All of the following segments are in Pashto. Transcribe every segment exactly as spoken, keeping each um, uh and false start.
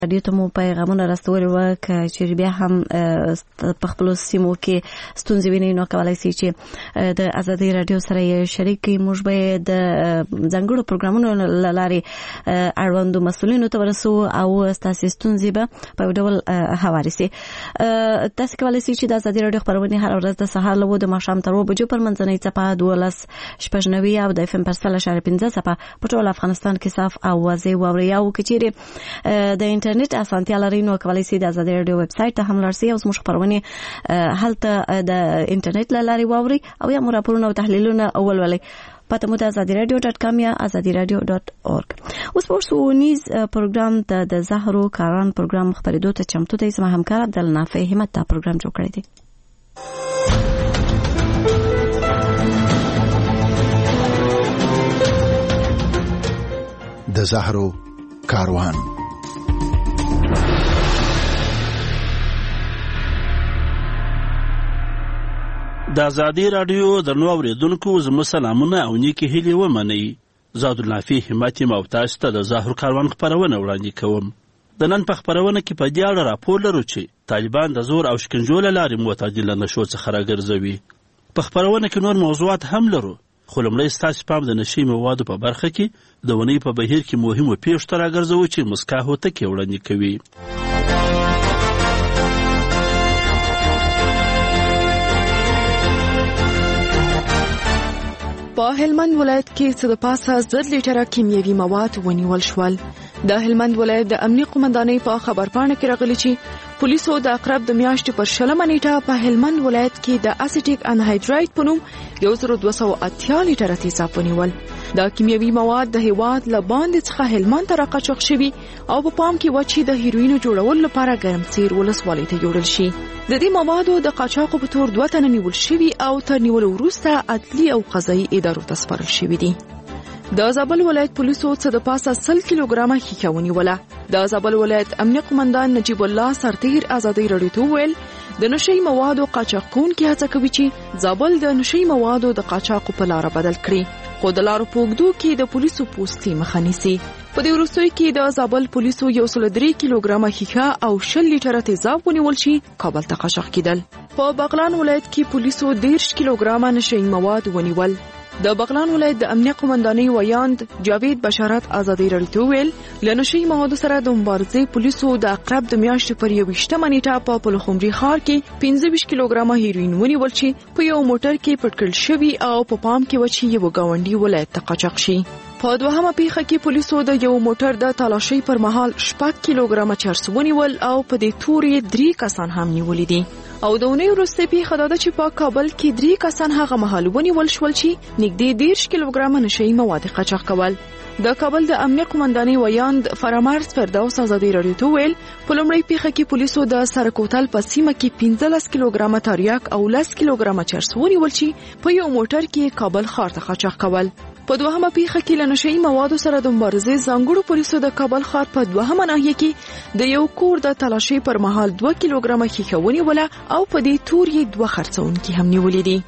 رادیو ته مو پیغامونه رسولي وو که چیرې بیا هم په خپلو سیمو کې ستونزې وینئ نو کولی شئ چې د ازادي رادیو سره یې شریک کړئ. موږ به د ځانګړو پروګرامونو له لارې اړوندو مسؤلینو ته ورسوو او ستاسې ستونزې به په یو ډول هوارې سي. تاسې کولی شئ چې د ازادي رادیو خپرونې هره ورځ د سهار له اووه د ماښام تر اووه بجو پر منځنۍ څپه دولس شپږ نوي او د اف ام پر سل اشاریه پنځه څپه په ټول افغانستان کې صاف او واضح واورئ. او که چیرې د انټرنیټ اسانتیا لرئ نو کولی شئ د ازادي رادیو ویب سایټ ته هم لاړ شئ او زموږ خپرونې هلته د انټرنیټ له لارې واورئ او یا مو راپورونه او تحلیلونه ولولئ. پته مو د ازادي رادیو ډاټ کام یا ازادي رادیو ډاټ اورګ. اوس په ښوونیز پروګرام ته د زهرو کاران پروګرام خپرېدو ته چمتو دی. زما همکار عبدالنافع همت دا پروګرام جوړ کړی دی. د زهرو کاروان. د ازادي رادیو درنو اوریدونکو زموږ سلامونه او نیکې هیلې ومنئ. زه عبدالنافع همت یم او تاسو ته د زهرو کاروان خپرونه وړاندې کوم. د نن په خپرونه کې په دې اړه راپور لرو چې طالبان د زور او شکنجو له لارې معتدل له نشو څخه راګرځوي. په خپرونه کې نور موضوعات هم لرو خو لومړی ستاسې پام د نشي موادو په برخه کې د ونې په بهیر کې مهمو پیښو ته راګرځوو چې مسکا هوتکې وړاندې کوي. په هلمند ولایت کې څه د پاسه زر لیټره کیمیاوي مواد ونیول شول. د هلمند ولایت د امنیه قومندانۍ په خبرپاڼه کې راغلي چې پولیسو د اقرب د میاشتې پر شلمه نیټه په هلمند ولایت کې د اسیټیک انهایډرایډ په نوم یو زر دوه سوه اتیا لیټره تیزاب ونیول. دا کیمیاوي مواد د هیواد له باندې څخه هلمند ته راقاچاق شوي او په پام کې و چې د هیروینو جوړولو لپاره ګرمسیر ولسوالۍ ته یوړل شي. د دې موادو د قاچاقو په تور دوه تنه نیول شوي او تر نیولو وروسته عدلي او قضایي ادارو ته سپارل شوي دي. د زابل ولایت پولیسو څه د پاسه سل کیلوګرامه ښیښه ونیوله. د زابل ولایت امنیه قومندان نجیب الله سرتیر ازادي رادیو ته وویل د نشي موادو قاچاق کوونکي هڅه کوي چې زابل د نشي موادو د قاچاقو په لاره بدل کړي خو د لارو په اوږدو کې د پولیسو پوستې مخه نیسي. په دې وروستیو کې د زابل پولیسو یو سل درې کیلوګرامه ښیښه او شل لیټره تیزاب ونیول شي کابل ته قاچاق کېدل. په بغلان ولایت کې پولیسو دېرش کیلوګرامه نشي مواد ونیول. د بغلان ولایت د امنیه قومندانۍ ویاند جاوید بشارت ازادي رادیو ته ویل له نشي موادو سره د مبارزې پولیسو د اقرب د میاشتې پر یوویشتمه نیټه په پلخمري ښار کې پنځه ویشت کیلوګرامه هیروین ونیول چې په یو موټر کې پټ کړل شوي او په پام کې و چې یو ګاونډي ولایت ته قاچاق شي. په دوهمه پیښه کې پولیسو د یو موټر د تالاشۍ پر مهال شپږ کیلوګرامه چرس ونیول او په دې تورې درې کسان هم نیولي دي. او د اونۍ وروسته پیښه دا ده چې په کابل کې درې کسان هغه مهال ونیول شول چې نږدې دېرش کیلوګرامه نشي مواد قاچاق کول. د کابل د امنیه قومندانۍ ویاند فرامرز فردوس ازادي رادیو ته ویل په لومړۍ پیښه کې پولیسو د سرکوتل په سیمه کې پنځلس کیلوګرامه تریاک او لس کیلوګرامه چرس ونیول چې په یو موټر کې کابل ښار ته قاچاق کول. په دوهمه پیښه کې له نشي موادو سره د مبارزې ځانګړو پولیسو د کابل ښار په دوهمه ناحیه کې د یو کور د تلاشۍ پر مهال دوه کیلوګرامه ښیښه ونیوله او په دې تور یې دوه خرڅونکي هم نیولي دي.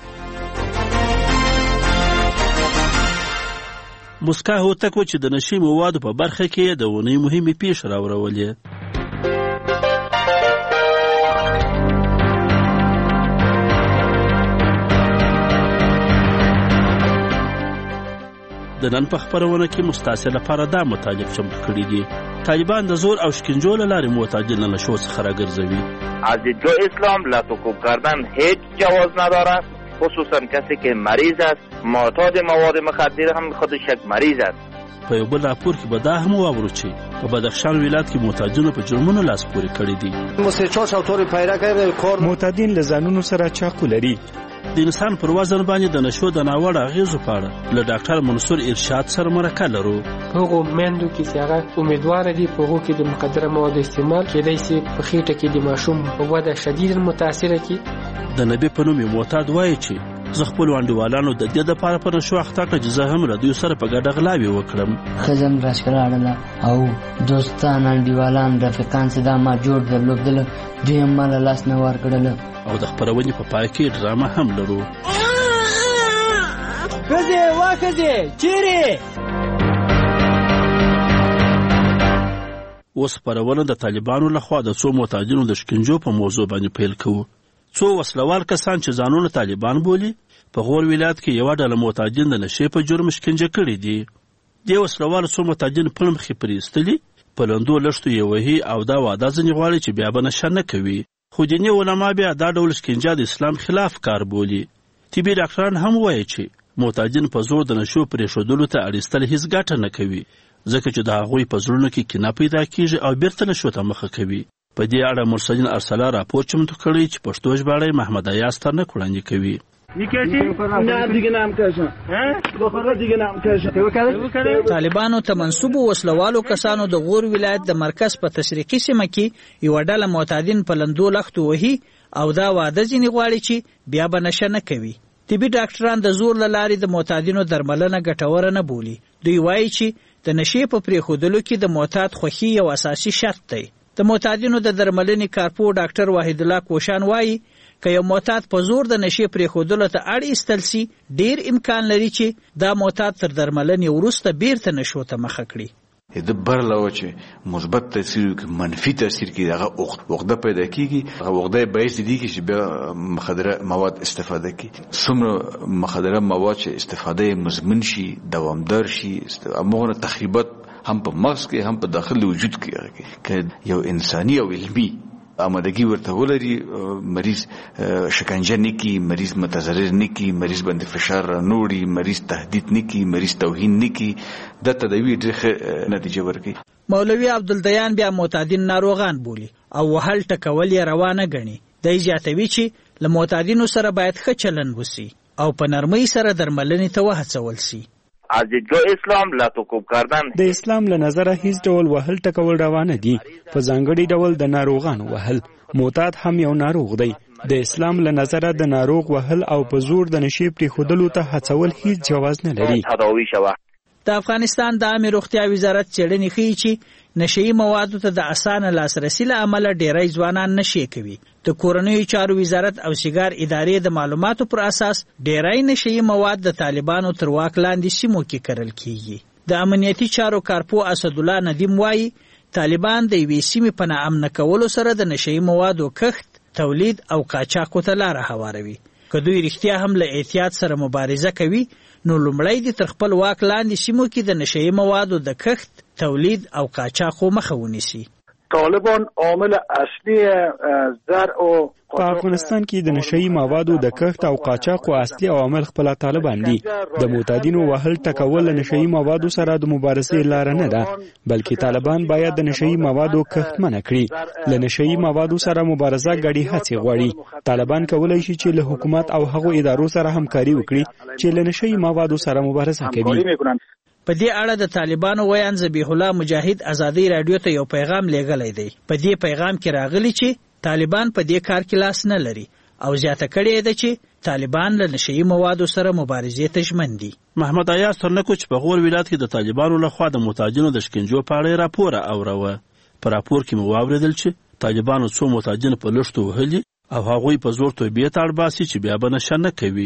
مسکا هوتک و چې د نشي موادو په برخه کې د اونۍ مهمې پیښې راوړولې. د نن په خپرونه کې مستاسې لپاره دا مطالب چمتو کړي دي. طالبان د زور او شکنجو له لارې معتدل له نشو څخه راګرځوي. از دیدگاه اسلام لطوکوب کردن هیچ جواز ندارد، خصوصا کسی که مریض است. معتاد مواد مخدر هم خودش یک مریض است. په یو بل راپور کې به دا هم واورو چې په بدخشان ولایت کې معتادینو په جرمونو لاس پورې کړي دي. معتادین له ځانونو سره چاقو لري. د انسان پر وزن باندې د نشو د ناوړه اغېزو په اړه له ډاکټر منصور ارشاد سره مرکه لرو. هغو میندو کې چې هغه امیدواره دي په هغو کې د مخدره موادو استعمال کېدای شي په خېټه کې د ماشوم په وده شدیدا متاثره کړي. د نبي په نوم معتاد وایي چې زه خپلو انډیوالانو د دې دپاره په نشو اخته کړه چې زه هم له دوی سره په ګډه غلاوې وکړم. ښځه م راښکراړله او دوستان انډیوالان رفیقان چې دا ما جوړ درلودله دوی هم ما له لاس نه ورکړله. او د خپرونې په پای کې ډرامه هم لرو. ښځې وا ښځې چیرې؟ اوس خپرونه د طالبانو لخوا د څو معتادینو د شکنجو په موضوع باندې پیل کوو. څو وسلوال کسان چې ځانونه طالبان بولي په غور ولایت کې یوه ډله معتادین د نشې په جرم شکنجه کړي دي. دې وسلوالو څو معتادین پړم مخې پرې ایستلي، په لندو لښتو یې وهي او دا وعده ځینې غواړي چې بیا به نشه نه کوي. خو دیني علما بیا دا ډول شکنجه د اسلام خلاف کار بولي. طبي ډاکټران هم وایي چې معتادین په زور د نشو پرېښودلو ته اړیستل هیڅ ګټه نه کوي، ځکه چې د هغوی په زړونو کې کینه پیدا کیږي او بیرته نشو ته مخه کوي. په دې اړه مرسلین ارسلا راپور چمتو کړی چې پښتو ژباړی محمد ایاز ترنک وړاندې کوي. طالبانو ته منسوبو وسلوالو کسانو د غور ولایت د مرکز په تشریقي سیمه کې یوه ډله معتادین په لندو لښتو وهي او دا وعده ځینې غواړي چې بیا به نشه نه کوي. طبي ډاکټران د زور له لارې د معتادینو درملنه ګټوره نه بولي. دوی وایي چې د نشې په پرېښودلو کې د معتاد خوښي یو اساسي شرط دی. د معتادینو د درملنې کارپو ډاکټر واحد الله کوشان وایي که یو معتاد په زور د نشې پرېښودلو ته اړ ایستل سي، ډیر امکان لري چې دا معتاد تر درملنې وروسته بیرته نشو ته مخه کړي. د برلو چې مثبت تاثیر کې منفي تاثیر کې هغه عقده پیدا کیږي. هغه عقده باعث دي چې بیا مخدره مواد استفاده کوي. څومره مخدره مواد چې استفاده مزمن شي، دوامدار شي، امور تخریبات هم په مغز کې هم په داخل وجود کې کې یو انساني او علمي آمادگی ورته ولري، مریض شکنجه نکی، مریض متضرر نکی، مریض باندې فشار نوړي، مریض تهدید نکی، مریض توهین نکی، د تداوی ډېره نتیجه ورکوي. مولوي عبدالدیان بیا معتادین ناروغان بولي او وهل ټکول یې روانه ګڼي. دی زیاتوي چې له معتادینو سره باید ښه چلند وسي او په نرمۍ سره درملنې ته وهڅول سي. از دیدگاه اسلام لاتوکوب کردن د اسلام له نظره هیڅ ډول وهل ټکول روانه دي، په ځانګړي ډول د ناروغانو وهل. معتاد هم یو ناروغ دی. د اسلام له نظره د ناروغ وهل او په زور د نشې پرېښودلو ته هڅول هیڅ جواز نه لري. د افغانستان د عامې روغتیا وزارت څېړنې ښیي چې نشهیي موادو ته د اسانه لاسرسي له امله ډیری ځوانان نشې کوي. د کورنیو چارو وزارت او سیګار ادارې د معلوماتو پر اساس ډیری نشهیي مواد د طالبانو تر واک لاندې سیمو کې کرل کیږي. د امنیتي چارو کارپو اسدالله ندیم وایي طالبان د یوې سیمې په ناامنه کولو سره د نشهیي موادو کښت، تولید او قاچاقو ته لاره هواروي. که دوی رښتیا هم له احتیاط سره مبارزه کوي، نو لومړی د تر خپل واک لاندې سیمو کې د نشهیي موادو د کښت، تولید او قاچاقو مخه ونیسي. طالبان عامل اصلی زرع او په افغانستان کې د نشهیي موادو د کښت او قاچاقو اصلي عوامل خپل طالبان دي. د معتادینو وهل ټکول له نشهیي موادو سره د مبارزې لاره نه ده، بلکې طالبان باید د نشهیي موادو کښت منع کړي. له نشهیي موادو سره مبارزه ګډې هڅې غواړي. طالبان کولی شي چې له حکومت او هغو ادارو سره همکاري وکړي چې له نشهیي موادو سره مبارزه کوي. په دې اړه د طالبانو ویان ذبیح الله مجاهد ازادي رادیو ته یو پیغام لیږلی دی. په دې پیغام کې راغلی چې طالبان په دې کار کې لاس نه لري او زیاته کړې ده چې طالبان له نشهیي موادو سره مبارزې ته ژمن دي. محمد ایاز ترنکو چې په غور ولایت کې د طالبانو لخوا د معتادینو د شکنجو په اړه راپور اوروه. په راپور کې مو واورېدل چې طالبانو څو معتادین په لښتو وهلي او هغوی په زور توبې ته اړ باسي چې بیا به نشه نه کوي.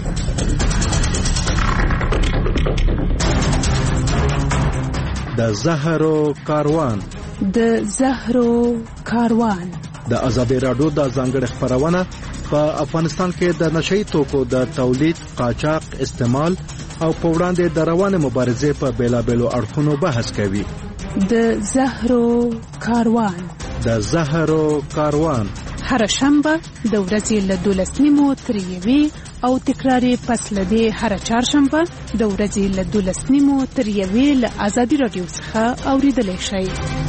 د زهرو کاروان د زهرو کاروان د ازادي راډیو د ځانګړي خبرونه په افغانستان کې د نشئی توکو د تولید، قاچاق، استعمال او په وړاندې د روانه مبارزې په بیلابېلو اړخونو بحث کوي. د زهرو کاروان د زهرو کاروان هر شنبه د ورځې له دولس نیمو تر یوې او تکراري پس له دې هر چهارشنبه د ورځې له دولس نیمو تر یوې له ازادي راډیو څخه اوریدلی شئ.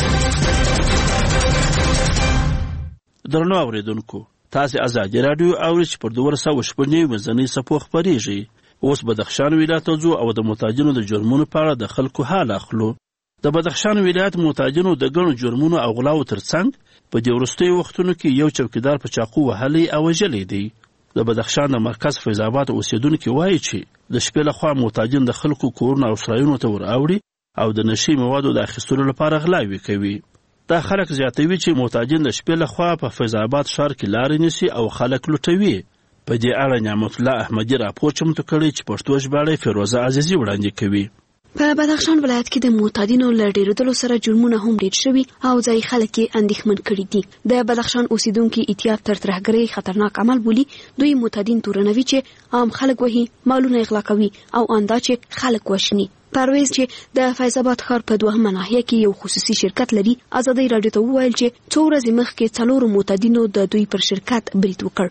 درنو اوریدونکو، تاسې ازادي راډیو اورئ چې پر دوه سوه شپږ نوي منځنۍ څپو خپرېږي. اوس بدخشان ولایت ته ځو او د معتادینو د جرمونو په اړه د خلکو حال اخلو. د بدخشان ولایت معتادینو د ګڼو جرمونو او غلاو ترڅنګ په دې وروستیو وختونو کې یو چوکیدار په چاقو وهلی او وژلی دی. د بدخشان د مرکز فیض آباد اوسیدونکي وایي چې د شپې لخوا معتادین د خلکو کورونو او سرایونو ته ور اوړي او د نشي موادو د اخیستلو لپاره غلاوې کوي. دا خلک زیاتوي چې معتادین د شپې لخوا په فیض آباد ښار کې لارې نیسي او خلک لوټوي. په دې اړه نعمت الله احمدي راپور چمتو کړی چې پښتو ژباړی فیروزه عزیزي وړاندې کوي. په بدخشان ولایت کې د معتادینو له ډېرېدلو سره جرمونه هم ډېر شوي او ځایي خلک یې اندېښمن کړي دي. د بدخشان اوسیدونکي اتیاب تر ترهګرۍ خطرناک عمل بولي. دوی معتادین تورنوي چې عام خلک وهي، مالونه اغلا کوي او اندا چې خلک وشني. پرویز چې د فیض آباد ښار په دوهمه ناحیه کې یو خصوصي شرکت لري، ازادۍ راډیو ته وویل چې څو ورځې مخکې څلورو معتادینو د دوی پر شرکت برید وکړ.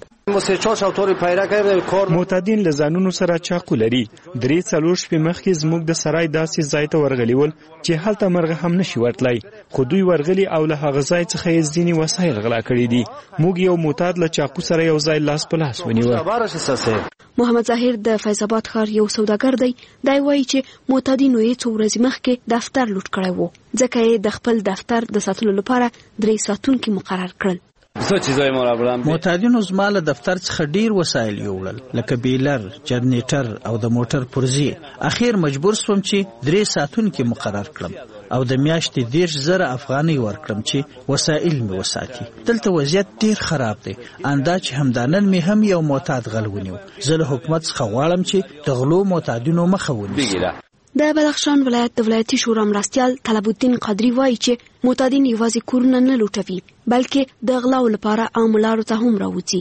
معتادین له ځانونو سره چاقو لري. درې څلور شپې مخکې زموږ د سرای داسې ځای ته ورغلي ول چې هلته مرغه هم نشي ورتلی، خو دوی ورغلي او له هغه ځای څخه یې ځینې وسایل غلا کړي دي. موږ یو معتاد له چاقو سره یو ځای لاس په لاس ونیوه. محمد ظاهر د فیض آباد ښار یو سوداګر دی. دی وایي چې معتادینو یې څو ورځې مخکې دفتر لوټ کړی و، ځکه یې د خپل دفتر د ساتلو لپاره درې ساتونکي مقرر کړل. معتادینو زما له دفتر څخه ډیر وسایل یوړل، لکه بیلر، جنریټر او د موټر پرزې. اخیر مجبور شوم چې درې ساتونکي مقرر کړم او د میاشتې دیرش زره افغانۍ ورکړم چې وسایل مې وساتي. دلته وضعیت ډیر خراب دی. اندا چې همدانن مې هم یو معتاد غل ونیو. زه له حکومت څخه غواړم چې د غلو معتادینو مخه ونیسي. د بدخشان ولایت د ولایتي شورا مرستیال طلب الدین قادری وایي چې معتادین یوازې کورونه نه لوټوي، بلکې د غلاو لپاره عام لارو ته هم راوځي.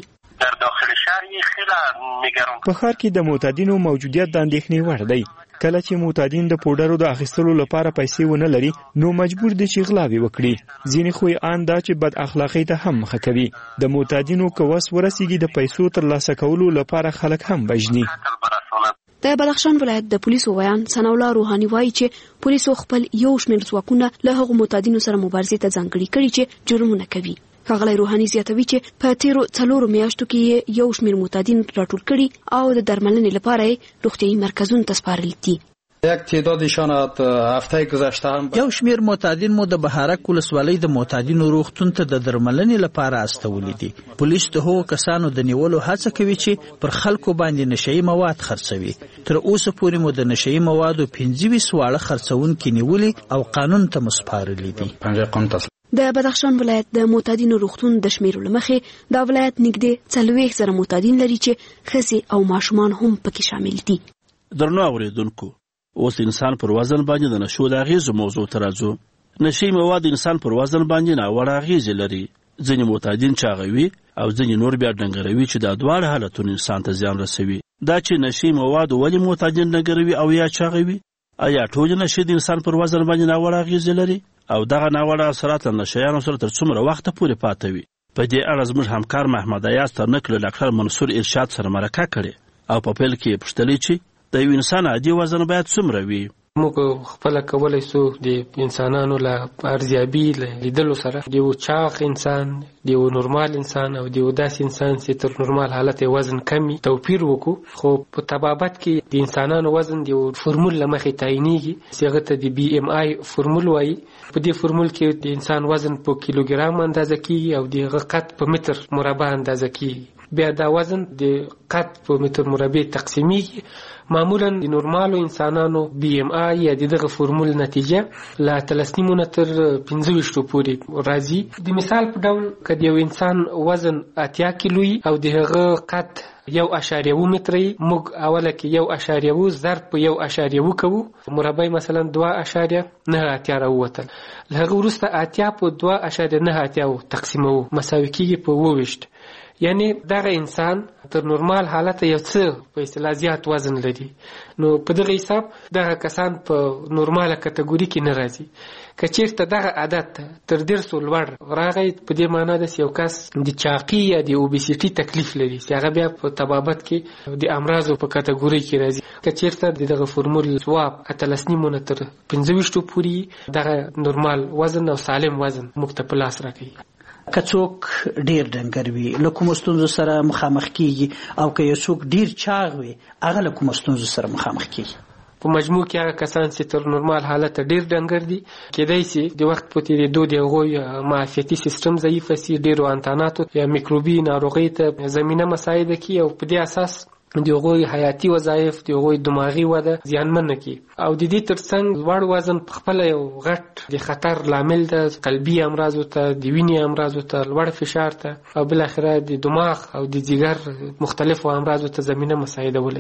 په ښار کې د معتادینو موجودیت د اندېښنې وړ دی. کله چې معتادین د پوډرو د اخیستلو لپاره پیسې ونه لري، نو مجبور دي چې غلاوې وکړي. ځینې خو یې ان دا چې بد اخلاقۍ ته هم مخه کوي. د معتادینو که وس ورسیږي د پیسو ترلاسه کولو لپاره خلک هم بجني. د بدخشان ولایت د پولیسو ویان ثناءالله روحاني وایي چې پولیسو خپل یو شمېر ځواکونه له هغو معتادینو سره مبارزې ته ځانګړي کړي چې جرمونه کوي. ښاغلی روحاني زیاتوي چې په تیرو څلورو میاشتو کې یو شمېر معتادین راټول کړي او د درملنې لپاره یې روغتیایي مرکزونو ته سپارلي دي. یو شمیر معتادین مو د بهارک ولسوالۍ د معتادینو روغتون ته د درملنې لپاره استولي دي. پولیس د هغو کسانو د نیولو هڅه کوي چې پر خلکو باندې نشئی مواد خرڅوي. تر اوسه پورې مو د نشئی موادو پنځه ویشت واړه خرڅونکي نیولي او قانون ته مسپارلي دي. د بدخشان ولایت د معتادینو روغتون د شمیرو لمخې دا ولایت نږدې څلوېښت زره معتادین لري چې ښځې او ماشومان هم پکې شامل دي. درنو اورېدونکو، اوس انسان پر وزن باندې د نشو د اغیزو موضوع ته راځو. نشي مواد انسان پر وزن باندې ناوړه اغیزې لري. ځینې معتادین چاغوي او ځینې نور بیا ډنګروي چې دا دواړه حالتونه انسان ته زیان رسوي. دا چې نشي مواد ولې معتادین ډنګروي او یا چاغوي، آیا ټول نشي د انسان پر وزن باندې ناوړه اغیزې لري او دغه ناوړه اثرات له نشیانو سره تر څومره وخته پورې پاتې وي؟ په دې اړه زموږ همکار محمد ایاز ترنک له ډاکټر منصور ارشاد سره مرکه کړې او په پیل کې یې پوښتلې چې د یو انسان عادي وزن باید څومره وي. موږ خپل کولای سو د انسانانو له ارزیابي لیدلو سره د یو چاغ انسان، د یو نورمال انسان او د یو داسې انسان چې تر نورمال حالت وزن کمی توپیر وکړو. خو په طبابت کې د انسانانو وزن د یو فرمول له مخې تعینېږي چې هغه ته د بي ام آی فرمول وایي. په دې فرمول کې د انسان وزن په کیلوګرام اندازه کیږي او د هغه قد په متر مربع اندازه کیږي. بیا دا وزن د قد په متر مربع تقسیمیږي. معمولا د نورمالو انسانانو بي ام آی یا دغه فرمول نتیجه لا تلسنیمو نه تر پنځه ویشتو پورې راځي. د مثال په ډول که د یو انسان وزن اتیا کیلوي او د هغه قد یو اشاریه و متری، موږ اوله کې یو اشاریه و ضرب په یو اشاریه و کوو، مربع مثلا دوه اشاریه نه اتیا راووتل. له هغه وروسته اتیا په دوه اشاریه نه اتیا تقسیموو، مساوي کېږي په اووه ویشت. یعنی دغه انسان تر نورمال حالت یو څه په اصطلاح زیات وزن لري. نو په دغه حساب دغه کسان په نورماله کټګوري کې نه راځي. که چیرته دغه عادت تر ډېرسو لوړ راغی، په دې معنا ده چې یو کس د چاقي یا د اوبیسیټي تکلیف لري چې هغه بیا په طبابت کې د امراضو په کټګوري کې راځي. که چیرته د دغه فرمول ځواب اتلس نیمو نه تر پنځه ویشتو پورې دغه نورمال وزن او سالم وزن موږ ته په لاس راکوي. که څوک ډیر ډنګر وي له کومو ستونزو سره مخامخ کیږي، او که یو څوک ډیر چاغ وي هغه له کومو ستونزو سره مخامخ کیږي؟ په مجموع کې هغه کسان چې تر نورمال حالت ډیر ډنګر دي، کېدای شي د وخت په تېرېدو د هغوی معافیتي سیستم ضعیفه شي، ډېرو انتاناتو یا میکروبي ناروغۍ ته زمینه مساعده کړي او په دې اساس د هغوی حیاتي وظایف، د هغوی دماغي وده زیانمنه کړي. او د دې ترڅنګ لوړ وزن پخپله یو غټ د خطر لامل ده، قلبي امراضو ته، د وینې امراضو ته، لوړ فشار ته او بالاخره د دماغ او د جګر مختلفو امراضو ته زمینه مساعدولی شي.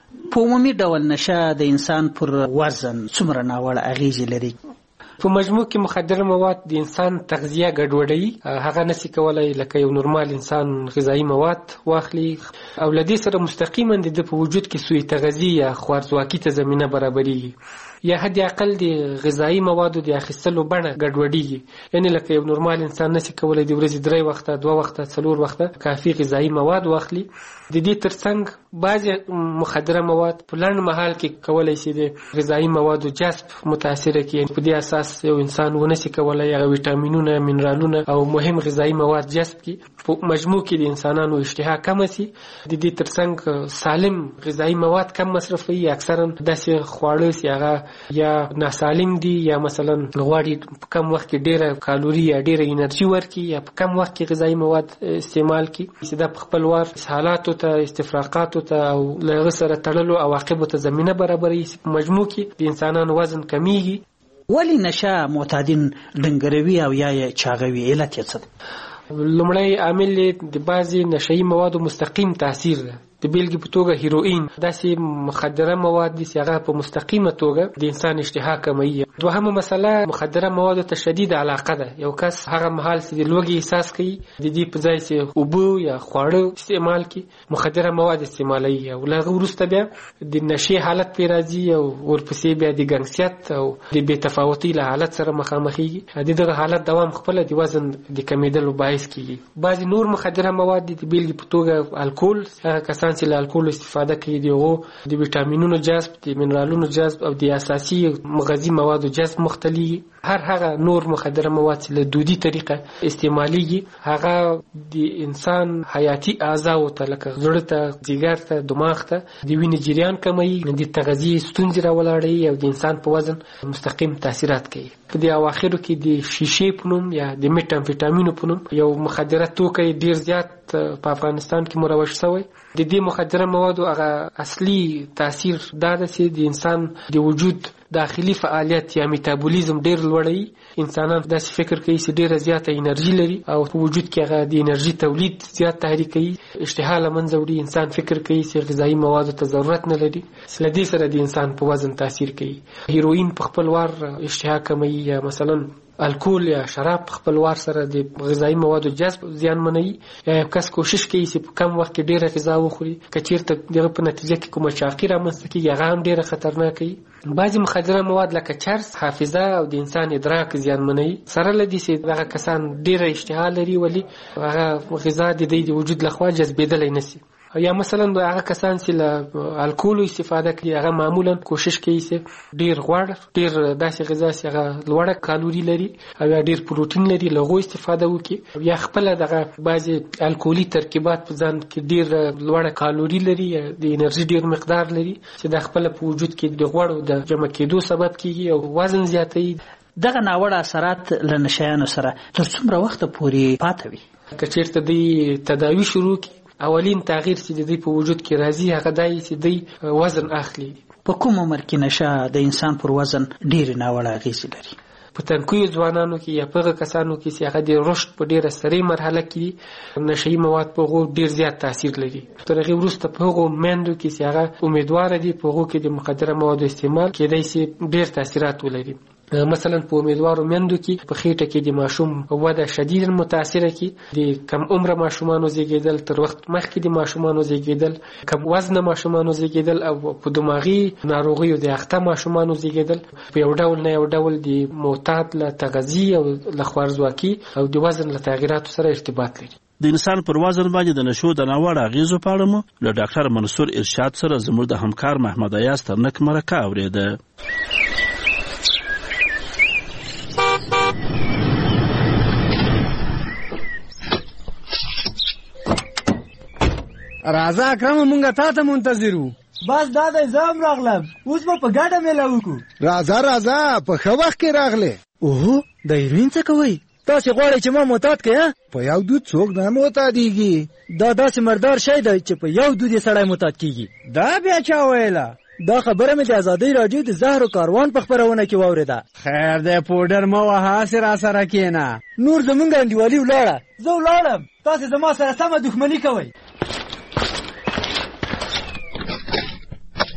په عمومي ډول نشه د انسان پر وزن څومره ناوړه اغیزې لري؟ په مجموع کې مخدره مواد د انسان تغذیه ګډوډوي. هغه نشي کولای لکه یو نورمال انسان غذایی مواد واخلي او له دې سره مستقیما د په وجود کې سوء تغذیه یا خوارزواکي ته زمینه برابرېږي یا حد اقل د غذایی موادو د اخیستلو بڼه ګډوډېږي. یعنی لکه یو نورمال انسان نشي کولای د ورځې درې وخته دوه وخته څلور وخته کافي غذایی مواد واخلي. د دې ترڅنګ بعضې مخدره مواد په لنډ مهال کې کولای شي د غذایی موادو جذب متاثره کړي. په دې اساس یو انسان ونشي کولای هغه ویټامینونه منرالونه او مهم غذایی مواد جذب کړي. په مجموع کې د انسانانو اشتها کم شي. د دې ترڅنګ سالم غذایی مواد کم مصرفوي. اکثرا داسې خواړه چې هغه یا ناسالم دي یا مثلا غواړي په کم وخت کې ډیره کالوري یا ډیره انرژي ورکړي یا په کم وخت کې غذایی مواد استعمال کړي چې دا په خپل وار حالاتو ته استفراقاتو ته او له هغه سره تړلو عواقبو ته زمینه برابروي. په مجموع کې د انسانانو وزن کمیږي. ولی نشه معتادین ډنګروي او یا یې چاغوي؟ علت یې څه ده؟ لومړی عامل د بعضې نشهیي موادو مستقیم تاثیر ده. د بیلګې په توګه هیروئین داسې مخدره مواد دي چې هغه په مستقیمه توګه د انسان اشتها کموي. دوهمه مسله مخدره موادو ته شدید علاقه ده. یو کس هغه مهال چې د لوږې احساس کوي د دې په ځای چې اوبه یا خواړه استعمال کړي مخدره مواد استعمالوي او له هغه وروسته بیا د نشې حالت پرې راځي او ورپسې بیا د ګنګسیت او د بې تفاوتۍ له حالت سره مخامخېږي. د دغه حالت دوام خپله د وزن د کمېدلو باعث کېږي. بعضې نور مخدره مواد دي د بیلګې په توګه الکول. هغه کسان چې له الکول استفاده کوي د هغو د ویټامینونو جذب د منرالونو جذب او د اساسي مغذي موادو جذب مختلي. هر هغه نور مخدره مواد چې له دودي طریقه استعمالیږي هغه د انسان حیاتي اعضاو ته لکه زړه ته ځیګر ته دماغ ته د وینې جریان کموي. د تغذیې ستونزې راولاړوي او د انسان په وزن مستقیم تاثیرات کوي. په دې اواخرو کې د شیشې په نوم یا د میټامفیټامینو په نوم یو مخدره توکی ډیر زیات په افغانستان کې مروج شوی. د دې مخدره موادو هغه اصلي تاثیر دا ده چې د انسان د وجود داخلي فعالیت یا میتابولیزم ډیر لوړوي. انسانان داسې فکر کوي چې ډیره زیاته انرژي لري او په وجود کې هغه د انرژي تولید زیات تحریکوي. اشتها له منځه وړي. انسان فکر کوي چې غذایی موادو ته ضرورت نه لري. له دې سره د انسان په وزن تاثیر کوي. هیروئین په خپل وار اشتها کموي یا مثلا الکول یا شراب په خپل وار سره د غذایی موادو جذب زیانمنوي. یا یو کس کوشش کوي چې په کم وخت کې ډیره غذا وخوري که چیرته دغه په نتیجه کې کومه چاقي رامنځته کېږي هغه هم ډیره خطرناکه وي. بعضې مخدره مواد لکه چرس حافظه او د انسان ادراک زیانمنوي. سره له دې چې دغه کسان ډیره اشتها لري ولې هغه غذا د دوی د وجود لخوا جذبېدلی نشي. یا مثلا هغه کسان چې له الکولو استفاده کوي هغه معمولا کوشش کوي چې ډیر غوړ ډیر داسې غذا چې هغه لوړه کالوري لري او یا ډیر پروتین لري له هغو استفاده وکړي. یا خپله دغه بعضې الکولي ترکیبات په ځان کې ډیر لوړه کالوري لري د انرژي ډیر مقدار لري چې د خپله په وجود کې د غوړو د جمع کېدو سبب کېږي او وزن زیاتوي. دغه ناوړه اثرات له نشیانو سره تر څومره وخته پورې پاته وي؟ که چېرته دوی تداوي شروع کړي اولین تغییر چې د دوی په وجود کې راځي هغه دا چې دوی وزن اخلي. په کوم عمر کې نشه د انسان پر وزن ډېرې ناوړه اغېزې لري؟ په تنکیو ځوانانو کې یا په هغه کسانو کې چې هغه د رشد په ډېره سرې مرحله کې دي نشهیي مواد په هغو ډېر زیات تاثیر لري. تر هغې وروسته په هغو میندو کې چې هغه امیدواره دي په هغو کې د مخدره موادو استعمال کېدای شي ډېر تاثیرات ولري. مثلا په امیدوارو میندو کې په خېټه کې د ماشوم وده شدیدا متاثره کی. د کم عمره ماشومانو زیږیدل تر وخت مخکې د ماشومانو زیږیدل، کم وزنه ماشومانو زیږیدل او په دماغي ناروغیو د اخته ماشومانو زیږیدل په یو ډول نه یو ډول د معتاد له تغذیه او له خوارزواکي او د وزن له تغییراتو سره ارتباط لري. د انسان پر وزن باندې د نشو د ناوړه اغیزو په اړه مو له ډاکټر منصور ارشاد سره زموږ د همکار محمد ایاز ترنک مرکه اوریده. راځه اکرم مونږه تا ته منتظر وو. بس دا د زم راغلم اوس به په ګډه میله وکړو. راځه راځه په ښه وخت کې راغلې. اوهو د هیروین څه کوئ؟ تاسې غواړئ چې ما معتاد کړئ؟ په یو دود څوک نه معتادېږي. دا داسې مردار شی دی چې په یو دود یې سړی معتاد کېږي. دا بیا چا ویله؟ دا خبره مې د ازادۍ راډیو د زهرو کاروان په خپرونه کې واورېده. خیر دی پوډر مه وهه هسې راسره کښېنه. نور زمونږ انډیوالي ولاړه. زه ولاړم تاسې زما سره سمه دښمني کوئ.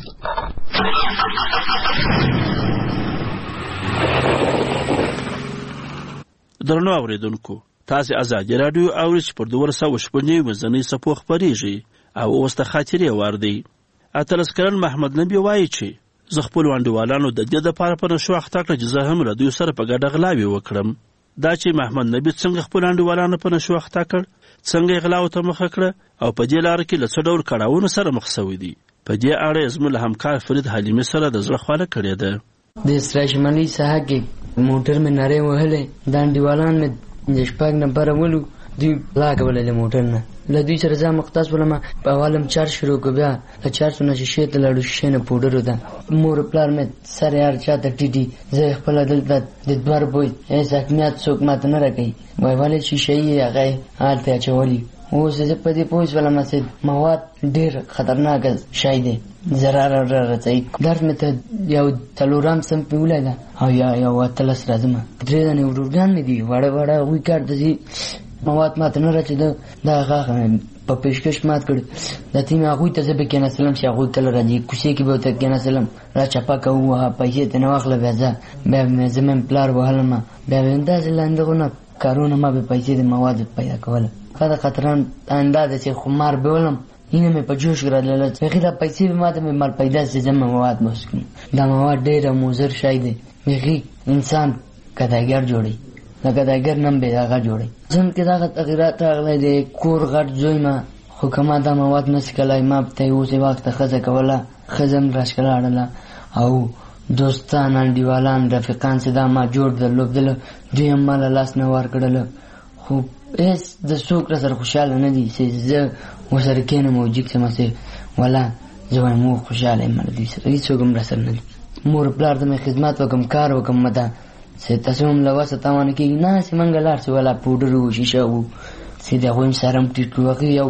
درنو اوریدونکو تاسو ازادي رادیو اورئ چې پر دوه سوه شپږ مزنی سپو خبريږي او اوس ته خاطرې وردی اتلس کلن محمد نبی وایي چې زه خپل وانډوالانو د دې لپاره په نشو وخت کړ چې زه هم له دوی سره په ګډه غلاوي وکړم. دا چې محمد نبی څنګه خپل وانډوالانو په نشو وخت کړ، څنګه غلاو ته مخ کړ او په دې لار کې له څه ډول کړهونو سره مخ شوی دی. په دې اړه زموږ همکار فرید حلیمي سره د زړه خواله کړې ده. د سراشمنی ساحه کې موټر مې ناره وهلې، د انډیوالان مې د شپږ نمبر ولو دوی لا کولې موټر نه له دوی سره ځم مختص ولما په عالم چار شروع کو بیا له چار سونه شیشه ته لړو شیشه نه پودر ودا مور پلار مې سره یار چاته ټیټي زه خپل دلته د دوار بوي ایس حکمیت څوک ماته نه راکې وای والي شیشه یې هغه حالته چولي اوس زه په دې پوښ ولما سي مواد ډیر خطرناک شای دي zarar راځي درد مې ته یو تلورام سم پیولای دا او یا یو تلس راځم درې نه ورګان مې دی وړه وړه وی کار دي مواد ماته نه راځي دا هغه په پیشکش مات کړ د تیم هغه ته زه به کنه سلام چې هغه کله راځي کوشي کې به ته کنه سلام را چپا کوه پیسې ته نه واخله بیا به مې زمم پلار وهلم بیا انداز لاندغونه کارونه ما به پیسې د مواد پیدا کول خاطر خطران انداز چې خمار بولم اینه مې په جوش غړل چې خیره پیسې به ماته مې مال پیدا سي زمم مواد مسکم دا مواد ډېر موزر شای دي مې انسان کداګر جوړي لکه دا ګر نم به هغه جوړي ځم کې دا تغیرات راغلي دي کور غټ زوی ما خو کما دا مواد نسکلای ما ته اوسې وخت خزه کوله خزم راشکلاړه او دوستان انډیوالان رفیقان سدا ما جوړ درلودل دوی مال لاس نه ور کړل خو اس د څوک سره خوشاله نه دي چې زه وسره کینم او جګ سم سي ولا زه مو خوشاله یم دي سره هیڅ کوم رسل نه مور پلار ته خدمت وکم کار وکم مدا سه تاسو هم لواسه تاوان کې نه سیمنګلار څه ولا پودر او شیشه وو سیده هم سرم ټیټ وکي یو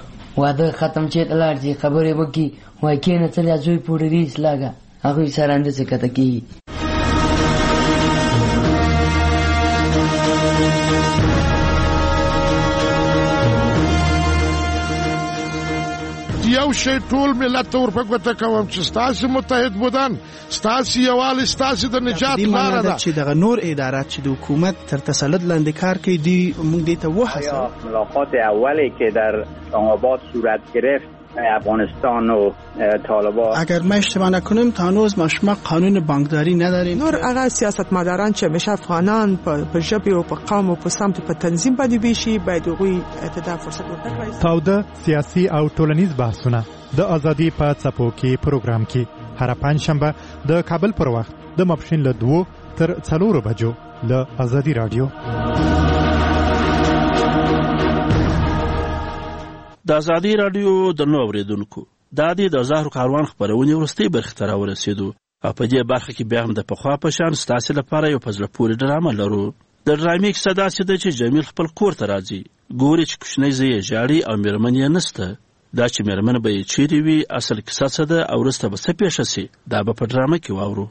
واده ختم چې تلار دي خبرې وکي وای کینه تل ازوی پودري سلاګه هغه سره اند څه کته کی یو شی ټول ملت ورپک وته کوم چې ستاسو متحد بودن ستاسو یوال ستاسو د نجات لار ده چې دغه نور ادارات چې د حکومت تر تسلط لاندې کار کوي دی موږ دې ته وحسه ملاقات اولی که در آباد صورت گرفت افغانستان و طالبان اگر ما اشتباه نکنیم تا هنوز ما شما قانون بانکداری نداریم نور هغه سیاستمداران چې همیشه افغانان په ژبه او په قوم او په سمت په تنظیم باندې بيشي باید هغوی اعتدال فرصت ورکړي. تاوده سیاسي او ټولنیز بحثونه د ازادي په څپو کې پروګرام کې هر پنځشنبه د کابل پر وخت د ماپښین له دوه تر څلورو بجو له ازادي رادیو. د ازادي رادیو د نو اوریدونکو دا دی د زهر کاروان خبرونه ورستي برخه تر ورسېدو او په دې برخه کې بیا هم د پخوا په شان ستاسو لپاره یو پزله پوری ډرامه لرو. د ډرامې کیسه داسې ده چې جمیل خپل کور ته راځي ګوري چې کوچنی زوی ژاړي او میرمن یې نسته. دا چې میرمن به یې چیرې وي اصل کیسه څه ده او وروسته به څه پیښه شي دا به په ډرامه کې واورو.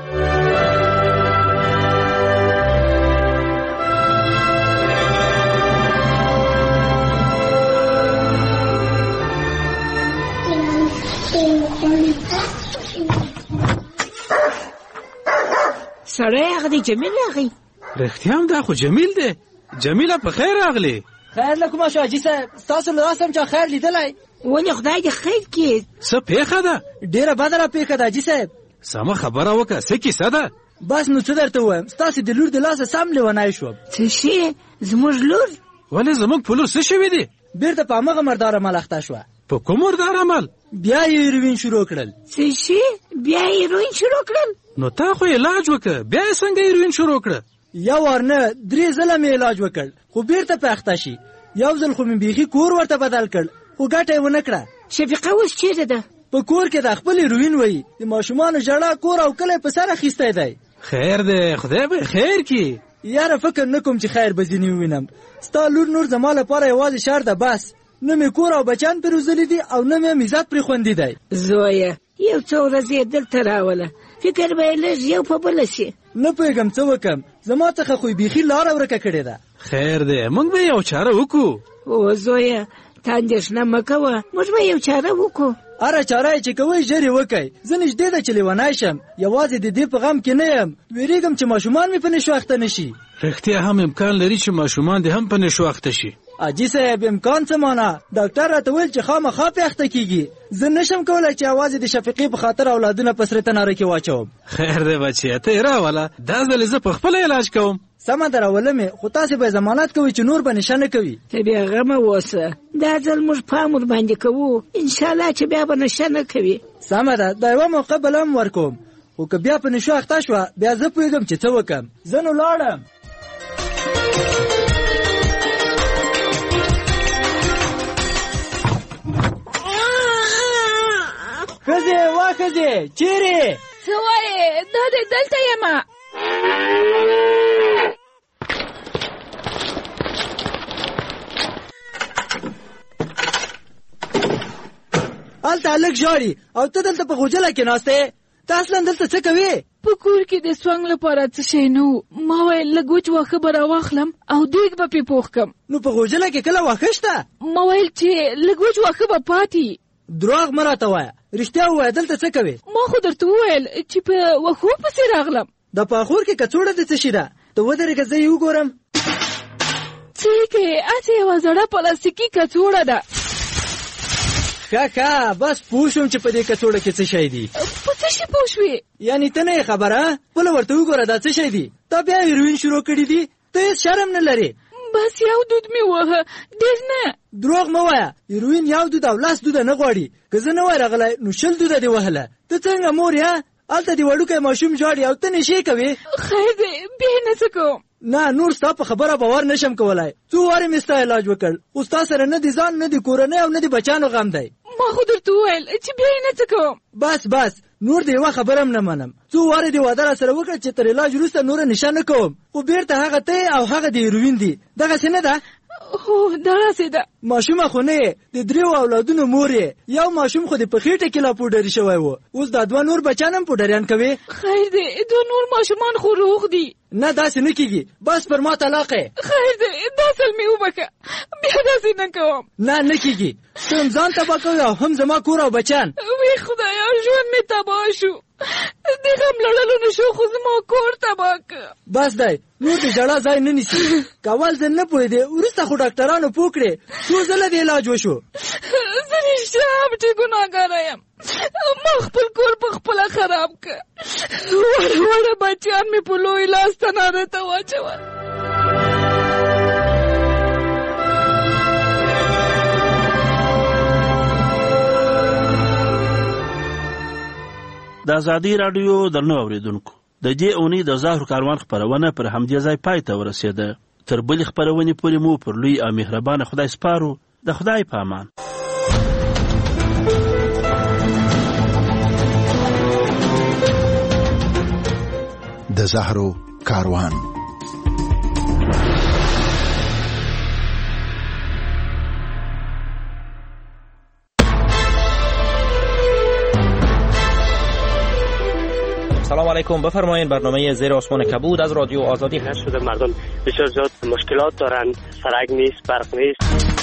سړی هغه دی جمیل راغی. رښتیا هم دا خو جمیل دی. جمیله په خیر راغلی. خیر له کومه شو حاجي صاحب ستاسو له لاسه چې خیر لیدلی ولې خدای دې خیر کړي. څه پیښه ده؟ ډېره بده را پیښه ده حاجي صاحب. سمه خبره وکړه څه کیسه ده؟ بس نو څه درته ووایم ستاسو د لور د لاسه سم لیونی شوم. څه شي زموږ لور؟ ولې زموږ په لور څه شوي دي؟ بیرته په همغه مردار عمل اخته شوه. په کوم مردار عمل؟ بیا یې هیروین شروع کړل. څه شي بیا یې هیروین شروع کړل؟ نو تا خو علاج وکړه بیا یې څنګه هیروین شروع کړه؟ یو وار نه درې ځله مې علاج وکړ خو بیرته په اخته شي. یو ځل خو مې بیخي کور ورته بدل کړ خو ګټه یې ونه کړه. شفیقه اوس چیرته ده؟ په کور کې د خپل هیروین وایي د ماشومانو ژړا کور او کلی په سر اخیستی دی. خیر دی خدای به خیر کړي. یاره فکر نه کوم چې خیر به ځینې ووینم. ستا لور نور زما لپاره یوازې شر ده بس. نه مې کور او بچیان پرې روزلي دي او نه مې عزت پرې خوندي دی. زویه یو څو ورځې دلته راوله فکر به یې لږ یو په بله شي. نه پوهېږم څه وکړم زما څخه خو بیخي لاره ورکه کړې ده. خیر دی موږ به یو چاره وکړو. او زویه ته اندېښنه مه کوه موږ به یو چاره وکړو. اره چاره چې کوي ژر وکي. زه نږدې ده چې لیونی شم. یوازې د دې په غم کې نه یم. ویریږم چې ماشومان مې په نشو اخته نشي. رښتیا هم امکان لري چې ماشومان دې هم په نشو اخته شي. اجي صاحب امکان څه معنا؟ ډاکټر راته ویل چې خامخا په اخته کیږي. زه نشم کولای چې یوازې د شفیقې په خاطر اولادونه په سره تناره کې واچوم. خیر دی بچیه ته راوله. دا ځل زه په خپل علاج کوم. سمه ده راوله مې، خو تاسې به ضمانت کوئ چې نور به نشه نه کوي. ته بېغمه اوسه. دا ځل موږ پام ورباندې کوو. انشاءالله چې بیا به نشه نه کوي. سمه ده، دا یوه موقع بله هم ورکوم. خو که بیا په نشو اخته شوه بیا زه پوهېږم چې څه وکړم. زه نو لاړم. ښځې وا ښځې چیرې؟ څه وایې؟ دا دی دلته یمه. هلته هلک ژاړي او ته دلته په غوجله کې ناست یې. ته اصلا دلته څه کوې؟ په کور کې د سونګ لپاره څه شی نه و. ما ویل لږ وچ واښه به راواخلم او دیګ به پې پوخ کړم. نو په غوجله کې کله واښه شته؟ ما ویل چې لږ وچ واښه به پاتې. دروغ مه راته وایه، رښتیا ووایه دلته څه کوې؟ ما خو درته وویل چې په واښو پسې راغلم. د پاخور کې کڅوړه د څه شي ده؟ ته ودرېږه زه یې وګورم. څه یې کوې؟ هسې یوه زړه پلاستیکي کڅوړه ده. ښه ښه بس پوه شوم چې په دې کڅوړه کې څه شی دي. په څه شي پوه شوې؟ یعنې ته نه یې خبره؟ خپله ورته وګوره دا څه شی دي. تا بیا هیروین شروع کړي دي؟ ته هېڅ شرم نه لرې. بس یو دود مې وهه، ډېر نه. دروغ مه وایه، هیروین یو دود او لاس دوده نه غواړي. که زه نه وای راغلی نو شل دوده دې وهله. ته څنګه مور یې؟ هلته دې وړوکی ماشوم ژاړي او ته نشې کوې. خیر دی بیا یې نه څه کوم. نه نور ستا په خبره باور نشم کولی. څو وارې مې ستا علاج وکړ، خو ستا سره نه د ځان نه د کورنۍ او نه د بچیانو غم دی. ما خو درته وویل چې بیا یې نه څه کوم. بس بس نور د یوه خبره هم نه منم. څو وارې دې واده راسره وکړه چې تر علاج وروسته نوره نشه نه کوم، خو بیرته هغه ته او هغه د هیروین دي. دغسې نه ده؟ هو دغسې ده. ماشومه خو نه یې، د دریو اولادونو مور یې. یو ماشوم خو دې په خېټه کې لا پوډري شوی و، اوس دا دوه نور بچیان هم پوډریان کوي. خیر دی دوه نور ماشومان خو روغ دي. نه داسې نه کېږي، بس پر ما طلاق یې. خیر دی دا ځل مې وبښه، بیا داسې نه کوم. نه نه کېږي، ته هم ځان تباه کوې او هم زما کور او بچیان. وی خدایا ژوند مې تباه شو. د غم لړلو نه شو خو زما کور تباه که. بس دی نور د ژړا ځای نه نیسي. که اول ځل نه پوهېدې وروسته خو ډاکټرانو پوه کړې، څو ځله د علاج وشو. زه رښتیا هم چې ګناهګاره یم. ما خپل کور په خپله خراب که. وړه وړه بچیان مې په لوی لاس تناره ته واچول. د ازادي راډیو درنو اوریدونکو، د دې اونۍ د زهرو کاروان خپرونه پر همدې ځای پای ته ورسېده. تر بلې خپرونې پورې مو پر لوی او مهربانه خدای سپارو. د خدای په امان. د زهرو کاروان. سلام علیکم، بفرمایید. برنامه زیر آسمان کبود از رادیو آزادی هست. شده مردم بسیار زیاد مشکلات دارند، سرک نیست، برق نیست.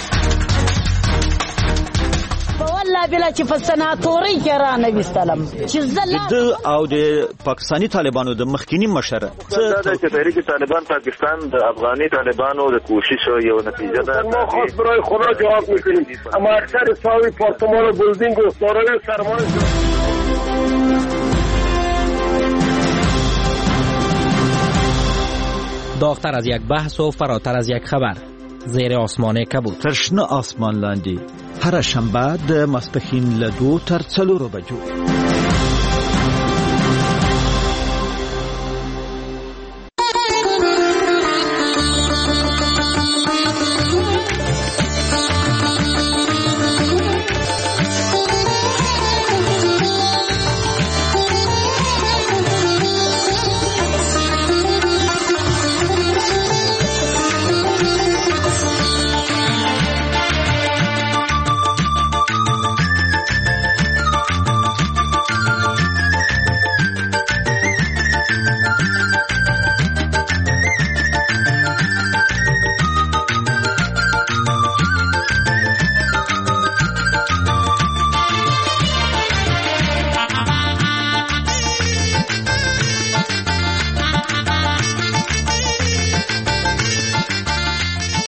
والله بلا چې په سناتوري کې را نه وستلم چې زله د او د پاکستانی طالبانو د مخکینی مشر څه د تحریک طالبان پاکستان د افغاني طالبانو د کوشش یو نتیجه ده. ما خاص برای خدا جواب میکنیم، اما اکثر ساوی پارتمان و بلدینگ و سارای سرمایه داغتر از یک بحث و فراتر از یک خبر. زیر آسمان کبود. ترشنه آسمان لاندی. هر شنبه د ماسپښین له دوو تر څلورو بجو.